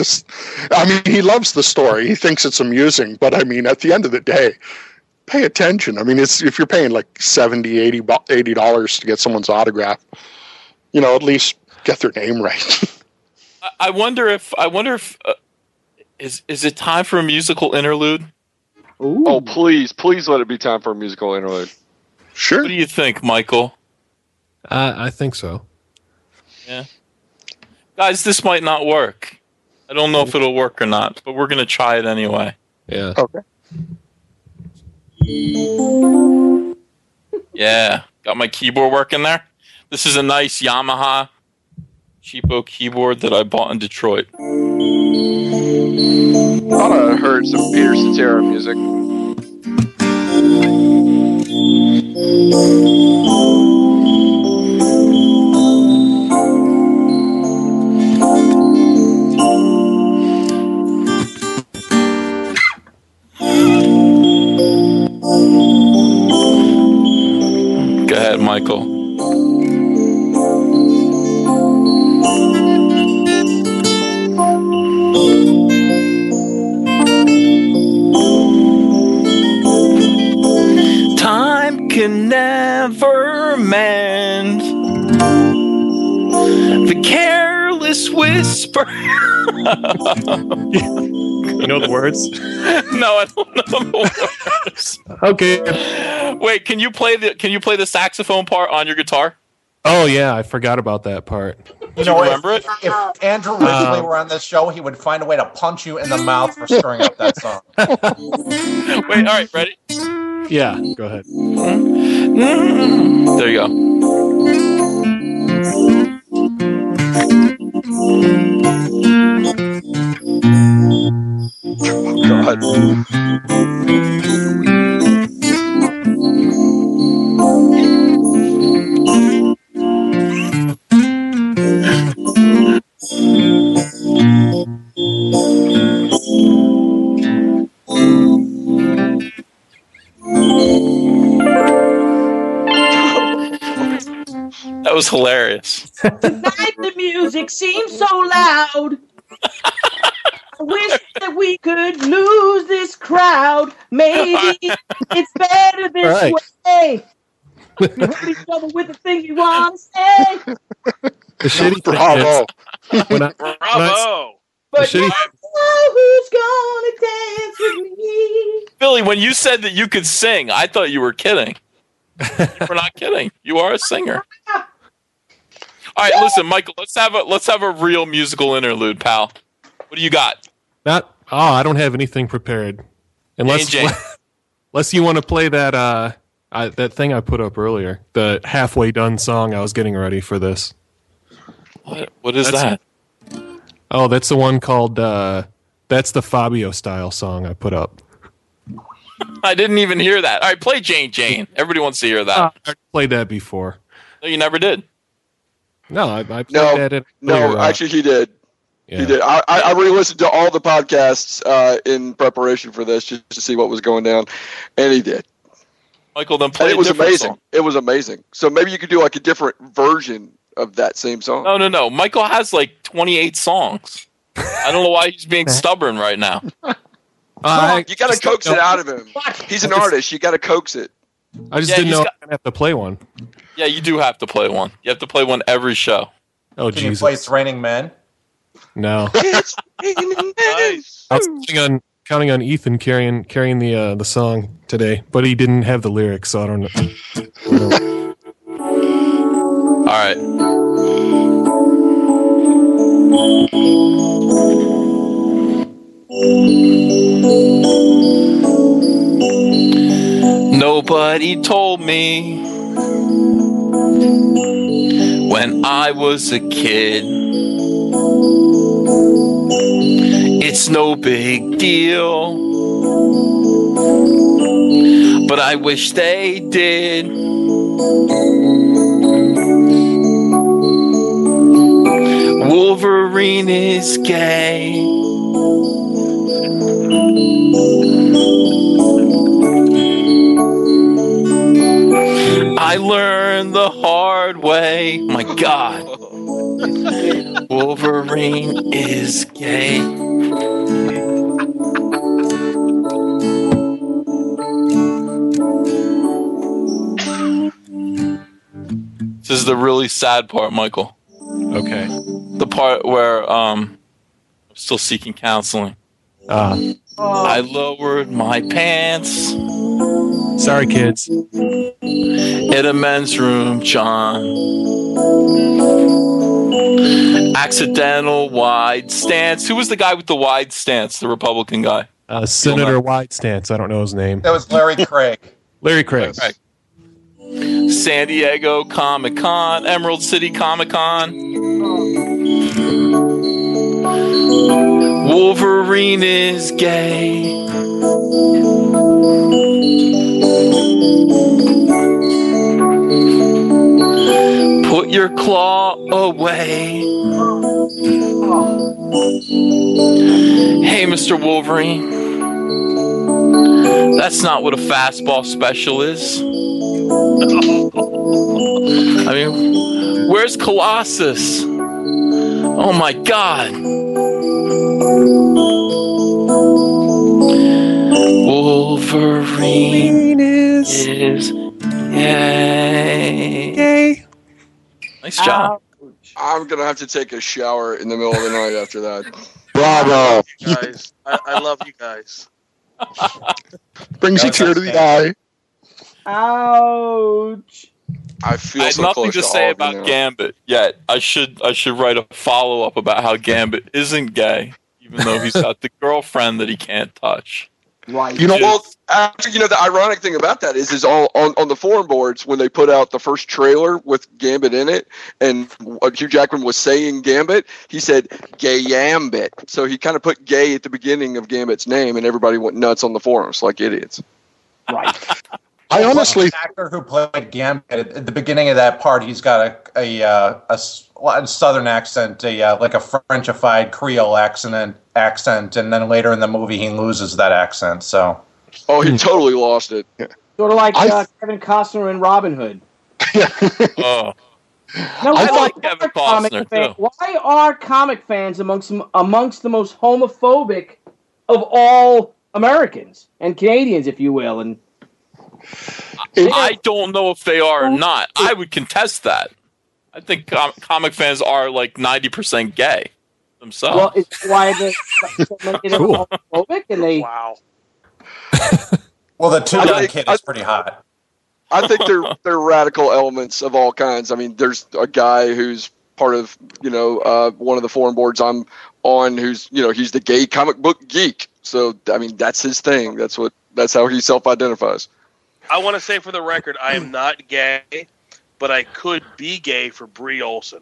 He loves the story. He thinks it's amusing, but at the end of the day, pay attention. If you're paying like $70, $80 to get someone's autograph, at least get their name right. I wonder if is it time for a musical interlude? Ooh. Oh, please let it be time for a musical interlude. Sure. What do you think, Michael? I think so. Yeah. Guys, this might not work. I don't know if it'll work or not, but we're going to try it anyway. Yeah. Okay. Yeah, got my keyboard working there. This is a nice Yamaha cheapo keyboard that I bought in Detroit. I thought I heard some Peter Cetera music. Go ahead, Michael. Time can never mend the careless whisper. You know the words? No, I don't know the words. Okay. Wait, can you play the saxophone part on your guitar? Oh yeah, I forgot about that part. Do you remember it? If Andrew Ridgely were on this show, he would find a way to punch you in the mouth for screwing up that song. Wait, all right, ready? Yeah, go ahead. There you go. Oh, God. That was hilarious. Tonight the music seems so loud. I wish that we could lose this crowd. Maybe it's better this way. We hurt each other with the things we want to say. The shitty Bravo. Bravo. But now who's gonna dance with me? Billy, when you said that you could sing, I thought you were kidding. You were not kidding. You are a singer. All right, listen, Michael. Let's have a real musical interlude, pal. What do you got? I don't have anything prepared. Unless you want to play that that thing I put up earlier, the halfway done song I was getting ready for this. What is that? Oh, that's the one called that's the Fabio style song I put up. I didn't even hear that. All right, play Jane Jane. Everybody wants to hear that. I played that before. No, you never did. No, I played that. No, actually, he did. Yeah. He did. I re-listened to all the podcasts in preparation for this just to see what was going down, and he did. Michael then played. And it was amazing. Song. It was amazing. So maybe you could do like a different version of that same song. No. Michael has like 28 songs. I don't know why he's being stubborn right now. You got to coax it out of him. He's an artist. You got to coax it. I just didn't know I have to play one. Yeah, you do have to play one. You have to play one every show. Oh, Can Jesus. you play It's Raining Men? No. Nice. I was counting on Ethan carrying the song today, but he didn't have the lyrics, so I don't know. All right. Nobody told me when I was a kid it's no big deal, but I wish they did. Wolverine is gay. I learned the hard way. My God. Wolverine is gay. This is the really sad part, Michael. Okay. The part where I'm still seeking counseling. I lowered my pants. Sorry, kids. In a men's room, John. Accidental wide stance. Who was the guy with the wide stance? The Republican guy. Senator Wide Stance. I don't know his name. That was Larry Craig. Larry Craig. Right. San Diego Comic Con, Emerald City Comic Con. Wolverine is gay. Put your claw away. Hey, Mr. Wolverine. That's not what a fastball special is. I mean, where's Colossus? Oh my God. Wolverine is gay. Nice job. I'm going to have to take a shower in the middle of the night after that. Bravo. You guys. I love you guys. Brings a tear to the eye. Ouch. I feel I have so nothing close to to say all of you about now. Gambit yet. I should write a follow-up about how Gambit isn't gay, even though he's got the girlfriend that he can't touch. Right. You know, Well, actually, the ironic thing about that is on the forum boards when they put out the first trailer with Gambit in it, and Hugh Jackman was saying Gambit, he said Gambit. So he kind of put gay at the beginning of Gambit's name, and everybody went nuts on the forums like idiots. Right. I honestly, The actor who played Gambit at the beginning of that part, he's got a southern accent, like a Frenchified Creole accent, and then later in the movie he loses that accent. So, Oh, he totally lost it. Sort of like Kevin Costner in Robin Hood. Oh, No, I why like are Kevin comic Costner, fan- too. Why are comic fans amongst the most homophobic of all Americans and Canadians, if you will? And I don't know if they are or not. I would contest that. I think comic fans are like 90% gay themselves. well, it's why they're so many of them Cool. homophobic, and they Wow. well, the two I gun think- kid is pretty hot. I think they're radical elements of all kinds. I mean, there's a guy who's part of one of the forum boards I'm on, who's he's the gay comic book geek. So I mean, that's his thing. That's how he self-identifies. I want to say for the record, I am not gay, but I could be gay for Brie Olson.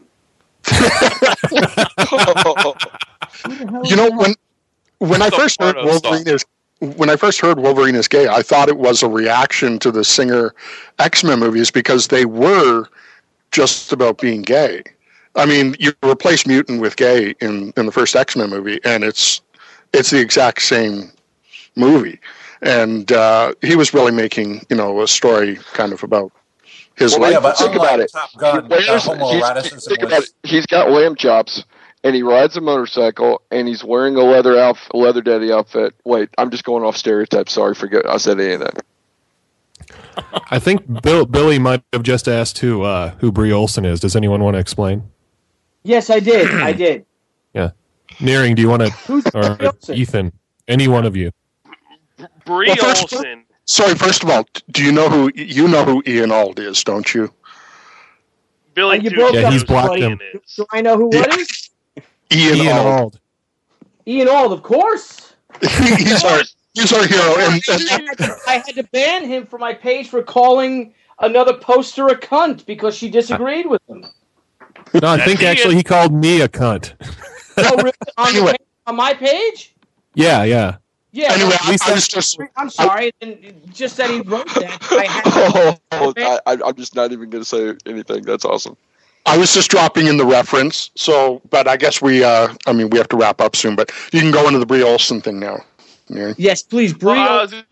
you know, when I first heard Wolverine is gay, I thought it was a reaction to the Singer X-Men movies because they were just about being gay. I mean, you replace mutant with gay in the first X-Men movie, and it's the exact same movie. And he was really making, a story kind of about his life. Yeah, but think about it. Top Gun, Think about it. He's got lamb chops, and he rides a motorcycle, and he's wearing a leather daddy outfit. Wait, I'm just going off stereotypes. Sorry, forget I said any of that. I think Billy might have just asked who Brie Olson is. Does anyone want to explain? Yes, I did. I did. Yeah. Nearing, do you want to? Or Ethan, any one of you. Brie Olson. Sorry, first of all, do you know who Ian Ald is, don't you? Billy, he's blocked him. Do I know who what is? Ian Ald. Ian Ald, of course. He's our hero. I had to ban him from my page for calling another poster a cunt because she disagreed with him. No, I think actually he called me a cunt. Oh, really? On my page? Yeah. Yeah. Anyway, I'm sorry. Just that he wrote that. I'm just not even going to say anything. That's awesome. I was just dropping in the reference. So, but I guess we have to wrap up soon. But you can go into the Brie Olson thing now. Yeah. Yes, please. Brie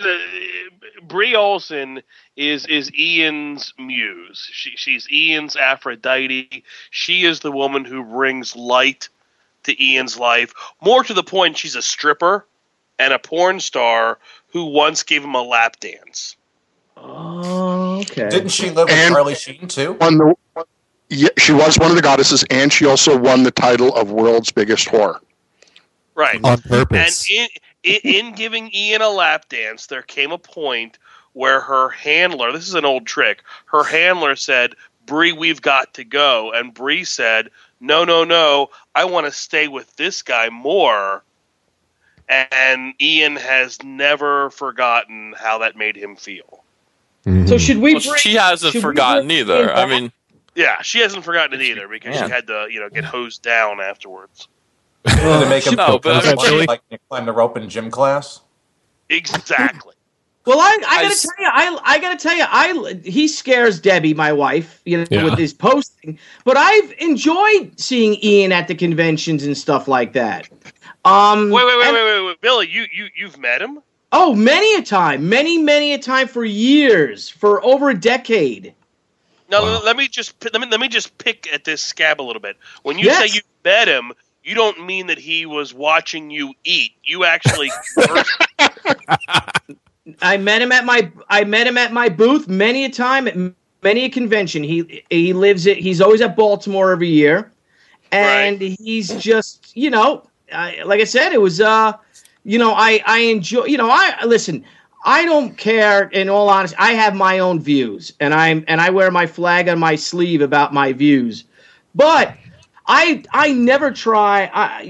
Olson is Ian's muse. She's Ian's Aphrodite. She is the woman who brings light to Ian's life. More to the point, she's a stripper and a porn star who once gave him a lap dance. Oh, okay. Didn't she live with Charlie Sheen too? She was one of the goddesses, and she also won the title of world's biggest whore. Right. On purpose. And in giving Ian a lap dance, there came a point where her handler, this is an old trick, her handler said, Brie, we've got to go. And Brie said, no, I want to stay with this guy more. And Ian has never forgotten how that made him feel. Mm-hmm. So should we? She hasn't forgotten either. I mean, yeah, she hasn't forgotten it either because she had to, get hosed down afterwards. To make him but like climb the rope in gym class. Exactly. Well, I gotta tell you, he scares Debbie, my wife, with his posting. But I've enjoyed seeing Ian at the conventions and stuff like that. Wait, Billy, you've met him? Oh, many a time for years, for over a decade. Now let me just pick at this scab a little bit. When you say you met him, you don't mean that he was watching you eat. You actually. I met him at my booth many a time at many a convention. He's always at Baltimore every year, and he's just like I said, it was I enjoy listen. I don't care. In all honesty, I have my own views, and I wear my flag on my sleeve about my views, but I never try.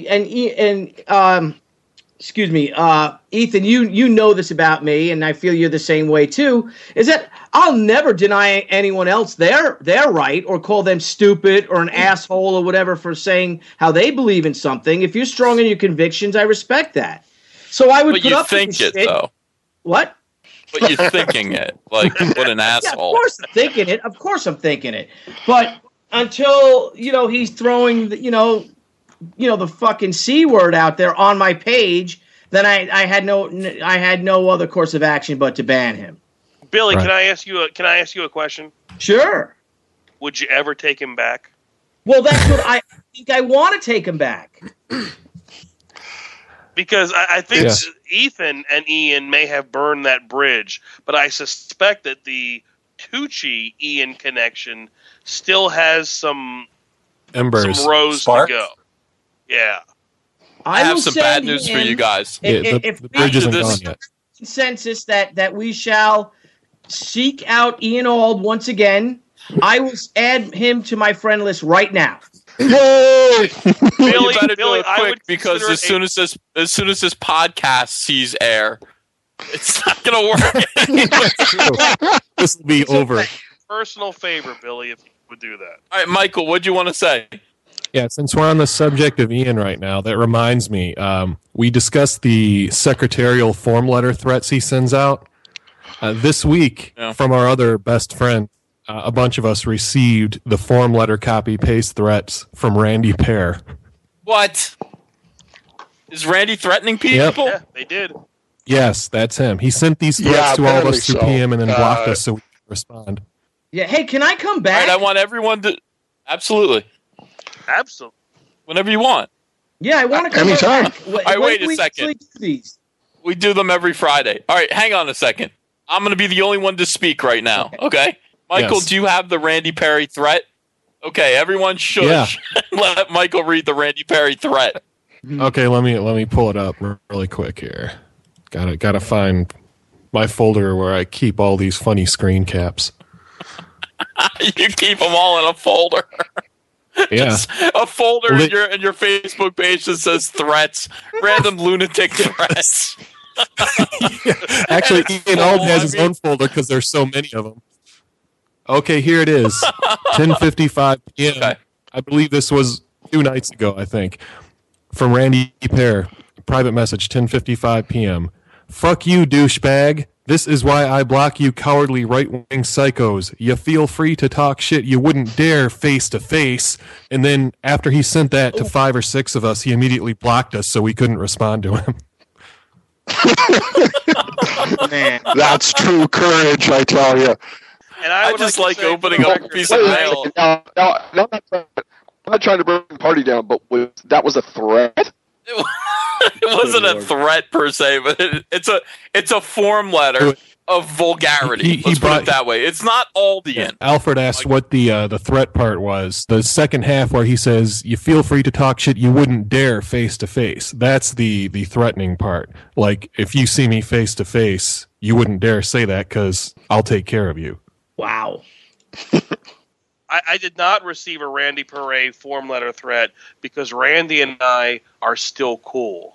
Excuse me, Ethan, you know this about me, and I feel you're the same way too, is that I'll never deny anyone else their right or call them stupid or an asshole or whatever for saying how they believe in something. If you're strong in your convictions, I respect that. So I would put up with this shit, though. What? But you're thinking it. Like, what an asshole. Yeah, of course I'm thinking it. Of course I'm thinking it. But until, he's throwing the fucking C word out there on my page, then I had no other course of action but to ban him. Billy, right. Can I ask you a question? Sure. Would you ever take him back? Well, that's what I think. I want to take him back. Because I think Ethan and Ian may have burned that bridge, but I suspect that the Tucci-Ian connection still has some embers, some rows to go. Yeah. I have some bad news for you guys. If the bridge isn't gone yet. Consensus that we shall seek out Ian Ald once again, I will add him to my friend list right now. Yay! Billy, you better do it quick because as soon as this podcast sees air, it's not going to work. This will be over. Personal favor, Billy, if you would do that. All right, Michael, what'd you want to say? Yeah, since we're on the subject of Ian right now, that reminds me, we discussed the secretarial form letter threats he sends out. This week, from our other best friend, a bunch of us received the form letter copy paste threats from Randy Pear. What? Is Randy threatening people? Yeah, they did. Yes, that's him. He sent these threats to all of us through PM and then blocked us so we could respond. Yeah, hey, can I come back? All right, I want everyone to... Absolutely. Whenever you want. Yeah, I want to come Anytime. back. All right, wait a second. We do them every Friday. All right, hang on a second. I'm going to be the only one to speak right now, okay? Michael, Yes. do you have the Randy Perry threat? Okay, everyone shush. Yeah. Let Michael read the Randy Perry threat. Okay, let me pull it up really quick here. Gotta find my folder where I keep all these funny screen caps. You keep them all in a folder. Yeah, Just a folder in your Facebook page that says threats, random lunatic threats. Actually, Ian Ald has his own folder because there's so many of them. Okay, here it is. 10:55 p.m. Okay. I believe this was 2 nights ago, I think. From Randy Pear. Private message, 10:55 p.m. Fuck you, douchebag. This is why I block you cowardly right-wing psychos. You feel free to talk shit you wouldn't dare face-to-face. And then after he sent that to 5 or 6 of us, he immediately blocked us so we couldn't respond to him. Man, that's true courage, I tell you. And I just like opening up a piece of mail. Now, I'm not trying to bring the party down, but that was a threat? It wasn't a threat per se, but it's a form letter of vulgarity. Let's put it that way. It's not Aldian. Alfred asked what the threat part was. The second half where he says, you feel free to talk shit you wouldn't dare face to face. That's the threatening part. Like, if you see me face to face, you wouldn't dare say that because I'll take care of you. Wow. I did not receive a Randy Perret form letter threat because Randy and I are still cool.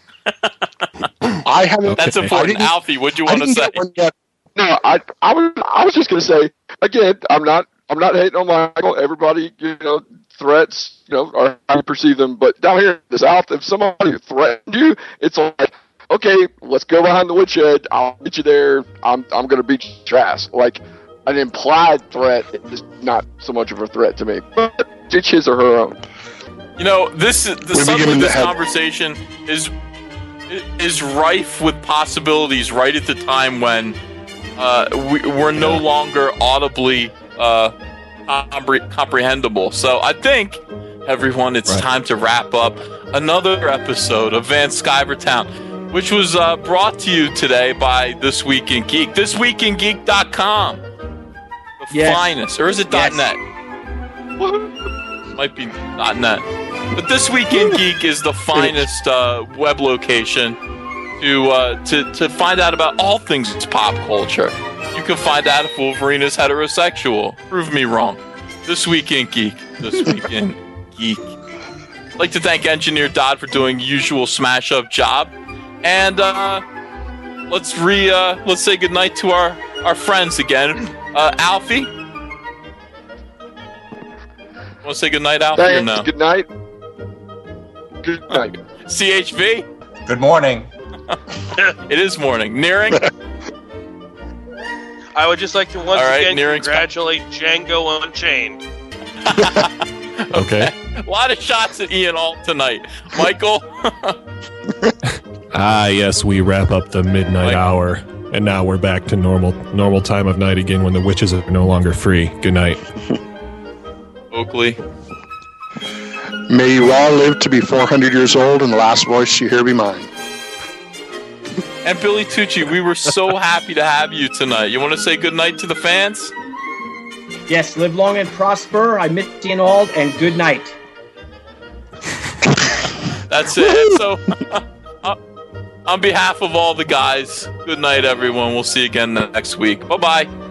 I haven't. That's important. Alfie, what do you want to say? No, I was just going to say again. I'm not hating on Michael. Everybody, threats, are how you perceive them. But down here in the South, if somebody threatened you, it's like, okay, let's go behind the woodshed. I'll meet you there. I'm going to beat your ass. Like, an implied threat is not so much of a threat to me. But each his or her own. This conversation is rife with possibilities right at the time when we're no longer audibly comprehensible. So I think, everyone, it's time to wrap up another episode of Van Skyvertown, which was brought to you today by This Week in Geek. ThisWeekinGeek.com. The finest. Or is it .net? Might be .net. But This Week in Geek is the finest web location to find out about all things pop culture. You can find out if Wolverine is heterosexual. Prove me wrong. This Week in Geek. This Week in Geek. I'd like to thank Engineer Dodd for doing usual smash-up job. And let's say goodnight to our friends again. Alfie? Want to say goodnight, Alfie, or no? Good night. Good night. CHV? Good morning. It is morning. Nearing? I would just like to once again congratulate Django Unchained. Okay. A lot of shots at Ian Alt tonight. Michael? Yes, we wrap up the midnight hour, and now we're back to normal time of night again when the witches are no longer free. Good night. Oakley? May you all live to be 400 years old, and the last voice you hear be mine. And Billy Tucci, we were so happy to have you tonight. You want to say goodnight to the fans? Yes, live long and prosper. I miss Ian Ald, and good night. That's it. So, on behalf of all the guys, good night, everyone. We'll see you again next week. Bye-bye.